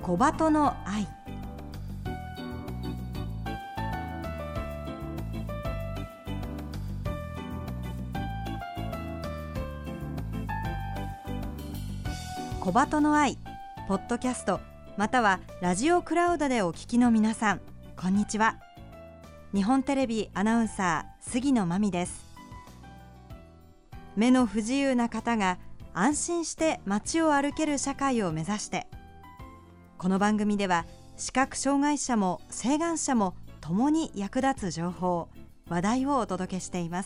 小鳩の愛。小鳩の愛ポッドキャストまたはラジオクラウドでお聞きの皆さん、こんにちは。日本テレビアナウンサー杉野真美です。目の不自由な方が安心して街を歩ける社会を目指して、この番組では視覚障害者も晴眼者も共に役立つ情報、話題をお届けしています。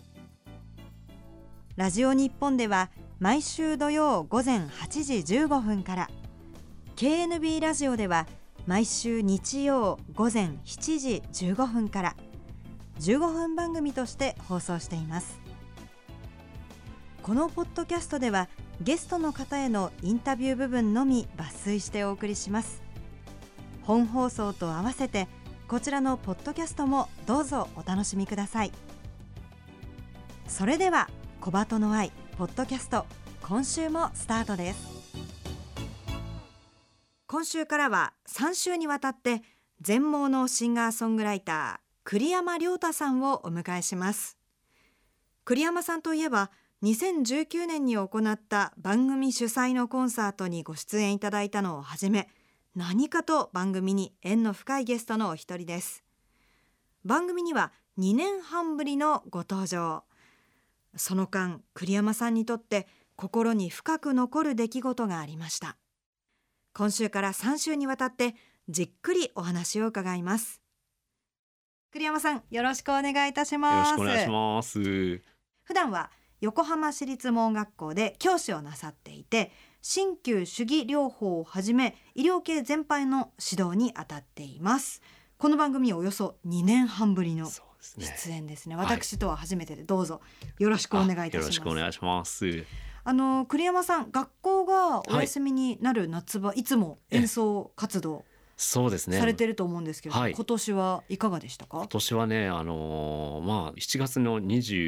ラジオ日本では毎週土曜午前8時15分から、 KNB ラジオでは毎週日曜午前7時15分から15分番組として放送しています。このポッドキャストではゲストの方へのインタビュー部分のみ抜粋してお送りします。本放送と合わせてこちらのポッドキャストもどうぞお楽しみください。それでは小鳩の愛ポッドキャスト、今週もスタートです。今週からは3週にわたって全盲のシンガーソングライター栗山亮太さんをお迎えします。栗山さんといえば2019年に行った番組主催のコンサートにご出演いただいたのをはじめ、何かと番組に縁の深いゲストのお一人です。番組には2年半ぶりのご登場。その間、栗山さんにとって心に深く残る出来事がありました。今週から3週にわたってじっくりお話を伺います。栗山さん、よろしくお願いいたします。 よろしくお願いします。 普段は横浜市立盲学校で教師をなさっていて、鍼灸手技療法をはじめ医療系全般の指導に当たっています。この番組はおよそ2年半ぶりの出演ですね。私とは初めてで、どうぞよろしくお願いいたします。 よろしくお願いします。 栗山さん、学校がお休みになる夏場、いつも演奏活動そうですね、 されてると思うんですけど、今年はいかがでしたか？ 今年はね、7月の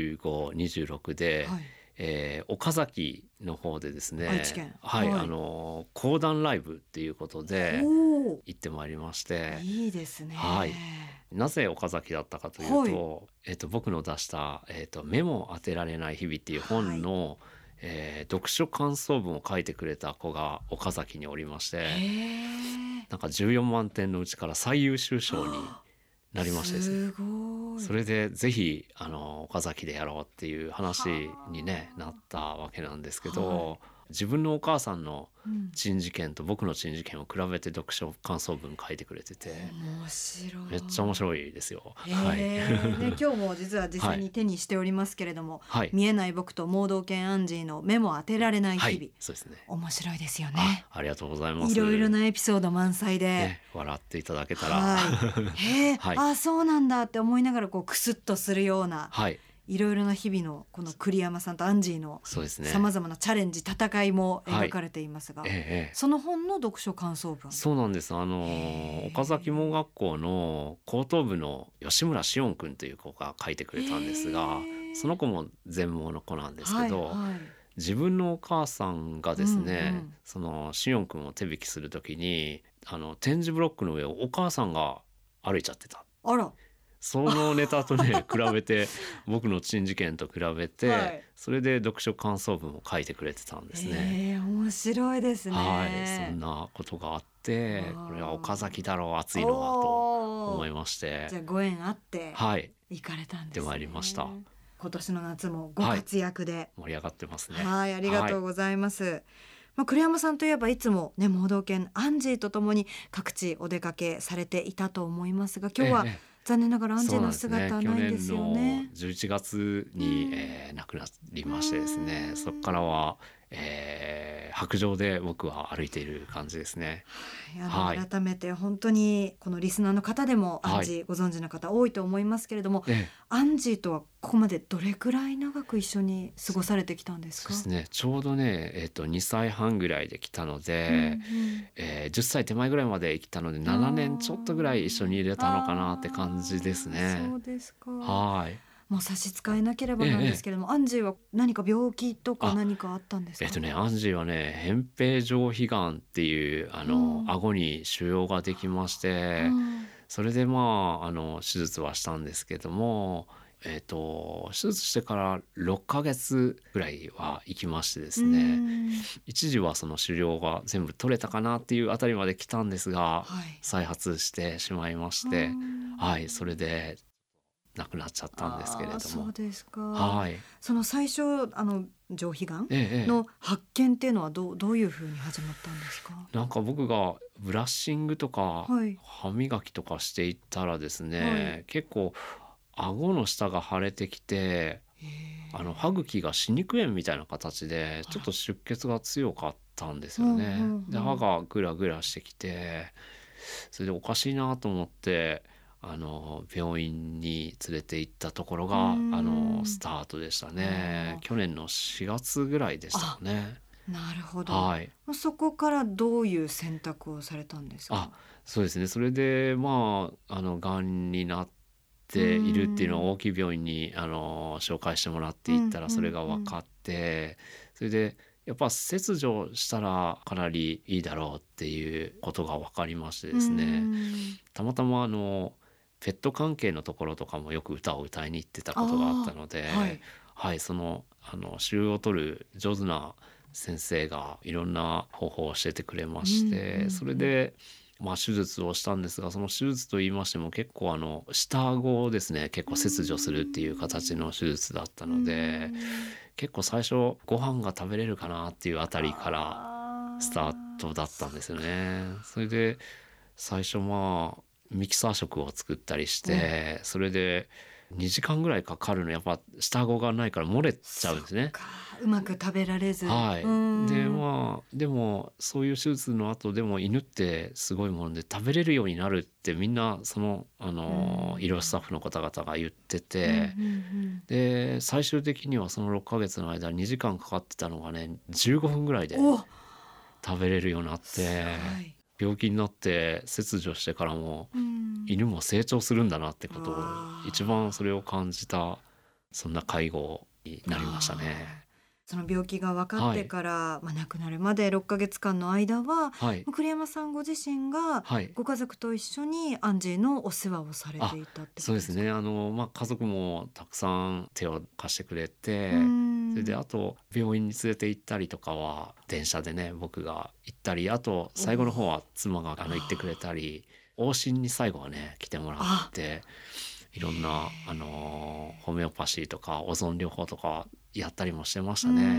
25、26で、岡崎の方でですね、 愛知県、 講談ライブっていうことで行ってまいりまして。 いいですね。 なぜ岡崎だったかというと、僕の出した、目も当てられない日々っていう本の、読書感想文を書いてくれた子が岡崎におりまして、なんか14万点のうちから最優秀賞になりましてですね、 すごい。 それでぜひ岡崎でやろうっていう話に、なったわけなんですけど、自分のお母さんの珍事件と僕の珍事件を比べて読書感想文書いてくれてて、 面白い。 めっちゃ面白いですよ。 今日も実際に手にしておりますけれども、見えない僕と盲導犬アンジーの目も当てられない日々、 そうですね、 面白いですよね。 ありがとうございます。 いろいろなエピソード満載で、 笑っていただけたら、 そうなんだって思いながらクスッとするような、いろいろな日々のこの栗山さんとアンジーのさまざまなチャレンジ、戦いも描かれていますが、その本の読書感想文。 そうなんです。岡崎盲学校の高等部の吉村しおんくんという子が書いてくれたんですが、その子も全盲の子なんですけど、自分のお母さんがですね、そのしおんくんを手引きするときに点字ブロックの上をお母さんが歩いちゃってた。 あら、 そのネタとね比べて僕の珍事件と比べて、それで読書感想文を書いてくれてたんですね。 面白いですね。 そんなことがあって、これは岡崎だろう、熱いのはと思いまして、じゃあご縁あって行かれたんですね。 でまいりました。 今年の夏もご活躍で、 盛り上がってますね。 ありがとうございます。栗山さんといえばいつも盲導犬アンジーとともに各地お出かけされていたと思いますが、今日は残念ながらアンジーの姿はないんですよね。 去年の11月に、亡くなりましてですね、そこからは、白杖で僕は歩いている感じですね。 改めて本当にこのリスナーの方でもアンジーご存知の方多いと思いますけれども、アンジーとはここまでどれくらい長く一緒に過ごされてきたんですか？ そうですね、ちょうどね、2歳半ぐらいで来たので、10歳手前ぐらいまで来たので7年ちょっとぐらい一緒に入れたのかなって感じですね。 そうですか。 もう差し支えなければなんですけれども、アンジーは何か病気とか何かあったんですか？ アンジーはね、扁平上皮がんっていう顎に腫瘍ができまして、それで手術はしたんですけども、手術してから6ヶ月ぐらいは生きましてですね、一時はその腫瘍が全部取れたかなっていうあたりまで来たんですが、再発してしまいまして、それで亡くなっちゃったんですけれども。 そうですか。その最初上皮がんええの発見っていうのはどういうふうに始まったんですか？ なんか僕がブラッシングとか、歯磨きとかしていったらですね、結構顎の下が腫れてきて、歯茎が歯肉炎みたいな形でちょっと出血が強かったんですよね。で歯がグラグラしてきて、それでおかしいなと思って病院に連れて行ったところがスタートでしたね。去年の4月ぐらいでしたね。 なるほど。そこからどういう選択をされたんですか？ そうですね。それでがんになっているっていうのを大きい病院に紹介してもらっていったらそれが分かって、それでやっぱ切除したらかなりいいだろうっていうことが分かりましてですね、たまたまペット関係のところとかもよく歌を歌いに行ってたことがあったので、その腫瘍を取る上手な先生がいろんな方法を教えてくれまして、それで手術をしたんですが、その手術と言いましても結構下顎をですね結構切除するっていう形の手術だったので、結構最初ご飯が食べれるかなっていうあたりからスタートだったんですよね。それで最初ミキサー食を作ったりして、それで2時間ぐらいかかるの。やっぱ下顎がないから漏れちゃうんですね。 うまく食べられず。 でもそういう手術の後でも犬ってすごいもので食べれるようになるってみんなその医療スタッフの方々が言ってて、で最終的にはその6ヶ月の間2時間かかってたのがね15分ぐらいで食べれるようになって、病気になって切除してからも犬も成長するんだなってことを一番それを感じた、そんな介護になりましたね。 その病気が分かってから、亡くなるまで6ヶ月間の間は、栗山さんご自身がご家族と一緒にアンジーのお世話をされていたってことですか？ そうですね。家族もたくさん手を貸してくれて、それであと病院に連れて行ったりとかは電車でね僕が行ったり、あと最後の方は妻が行ってくれたり、往診に最後はね来てもらって、いろんなホメオパシーとかオゾン療法とかやったりもしてましたね。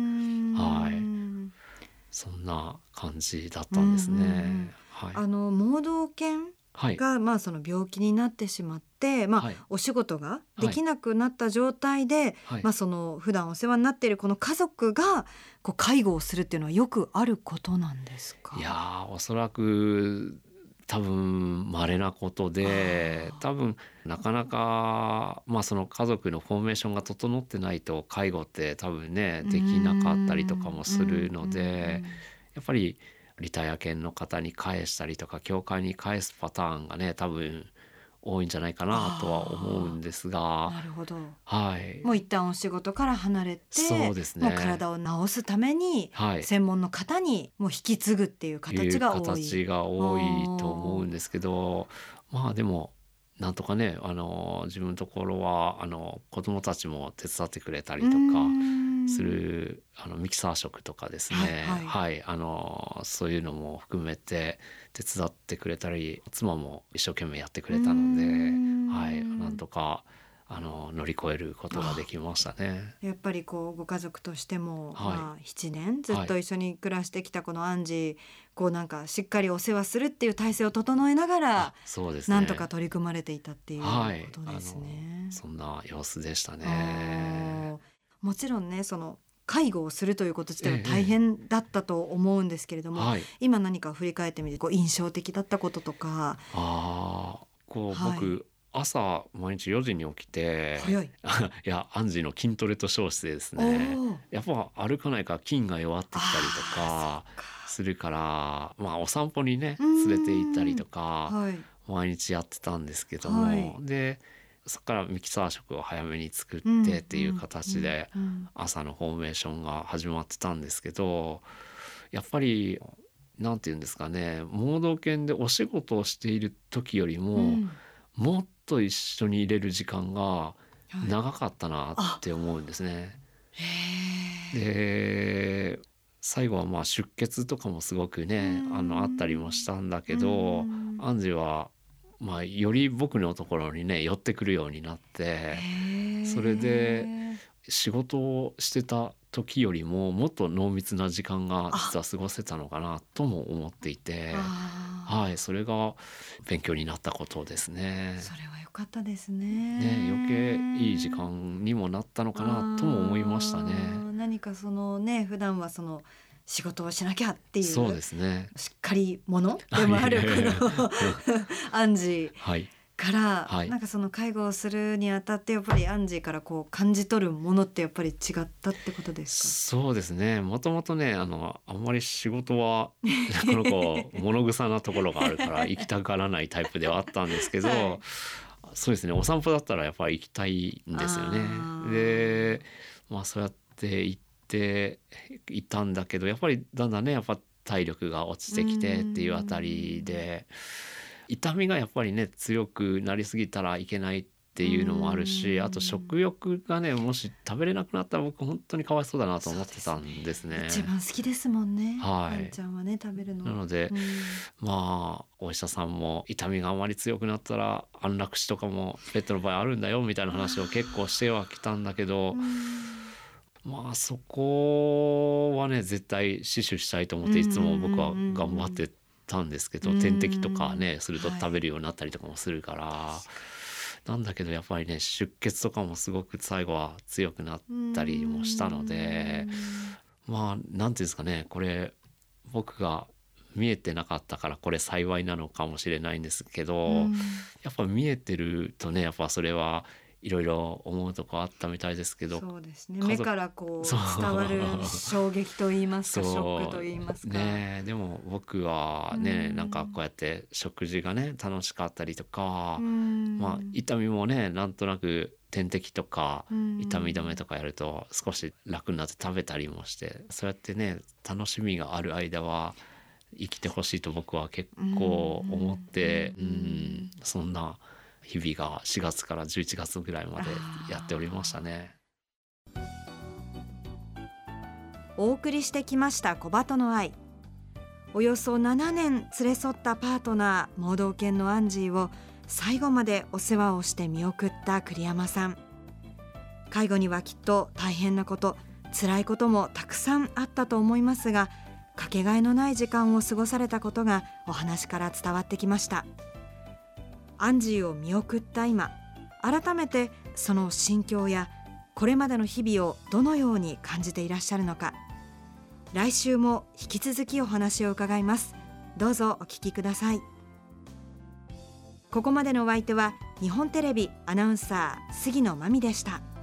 そんな感じだったんですね。 盲導犬が、その病気になってしまって、お仕事ができなくなった状態で、その普段お世話になっているこの家族が介護をするっていうのはよくあることなんですか？ いやおそらく多分稀なことで、多分なかなかその家族のフォーメーションが整ってないと介護って多分ねできなかったりとかもするので、やっぱりリタイア犬の方に返したりとか協会に返すパターンがね多分多いんじゃないかなとは思うんですが。 なるほど。もう一旦お仕事から離れて、そうですね、もう体を治すために、専門の方にもう引き継ぐっていう形が多い。 形が多いと思うんですけど、でもなんとかね自分のところは子どもたちも手伝ってくれたりとかするミキサー食とかですね、そういうのも含めて手伝ってくれたり、妻も一生懸命やってくれたので、なんとか乗り越えることができましたね。 やっぱりご家族としても、7年ずっと一緒に暮らしてきたこのアンジー、なんかしっかりお世話するっていう体制を整えながら、 そうですね、 なんとか取り組まれていたっていうことですね。 そんな様子でしたね。 もちろんねその介護をするということ自体は大変だったと思うんですけれども、今何か振り返ってみて印象的だったこととか。 僕朝毎日4時に起きていやアンジーの筋トレと称してですね、やっぱ歩かないから筋が弱ってきたりとかするから、お散歩にね連れて行ったりとか毎日やってたんですけども、でそこからミキサー食を早めに作ってっていう形で朝のフォーメーションが始まってたんですけど、やっぱりなんていうんですかね、盲導犬でお仕事をしている時よりも、もっと一緒にいれる時間が長かったなって思うんですね。で最後はまあ出血とかもすごくねあったりもしたんだけど、アンジはまあより僕のところにね寄ってくるようになって、それで仕事をしてた時よりももっと濃密な時間が実は過ごせたのかなとも思っていて、はい、それが勉強になったことですね。 それは良かったですね。 ね、余計いい時間にもなったのかなとも思いましたね。 何かそのね、普段はその仕事をしなきゃっていう、 そうですね、 しっかり者でもあるこのアンジはいから、 はい、 なんかその介護をするにあたってやっぱりアンジーからこう感じ取るものってやっぱり違ったってことですか？そうですね、もともとねあんまり仕事はこの子物臭なところがあるから行きたがらないタイプではあったんですけど、はい、そうですね、お散歩だったらやっぱり行きたいんですよね。でまあそうやって行っていたんだけど、やっぱりだんだんねやっぱ体力が落ちてきてっていうあたりで、痛みがやっぱりね強くなりすぎたらいけないっていうのもあるし、あと食欲がねもし食べれなくなったら僕本当にかわいそうだなと思ってたんですね。 一番好きですもんね、 はい、 アンちゃんはね食べるの。 なので、まあお医者さんも痛みがあまり強くなったら安楽死とかもペットの場合あるんだよみたいな話を結構してはきたんだけど、まあそこはね絶対死守したいと思っていつも僕は頑張ってたんですけど、点滴とかねすると食べるようになったりとかもするから、なんだけどやっぱりね出血とかもすごく最後は強くなったりもしたので、まあなんていうんですかね、これ僕が見えてなかったからこれ幸いなのかもしれないんですけど、やっぱ見えてるとねやっぱそれはいろいろ思うとこあったみたいですけど、 そうですね、目からこう伝わる衝撃と言いますかショックと言いますか、 ね、でも僕はねなんかこうやって食事がね楽しかったりとか、まあ痛みもねなんとなく点滴とか痛み止めとかやると少し楽になって食べたりもして、そうやってね楽しみがある間は生きてほしいと僕は結構思って、そんな日々が4月から11月ぐらいまでやっておりましたね。 お送りしてきました小鳩の愛。およそ7年連れ添ったパートナー盲導犬のアンジーを最後までお世話をして見送った栗山さん。介護にはきっと大変なこと、辛いこともたくさんあったと思いますが、かけがえのない時間を過ごされたことがお話から伝わってきました。アンジーを見送った今、改めてその心境やこれまでの日々をどのように感じていらっしゃるのか、来週も引き続きお話を伺います。どうぞお聞きください。ここまでのお相手は日本テレビアナウンサー杉野真美でした。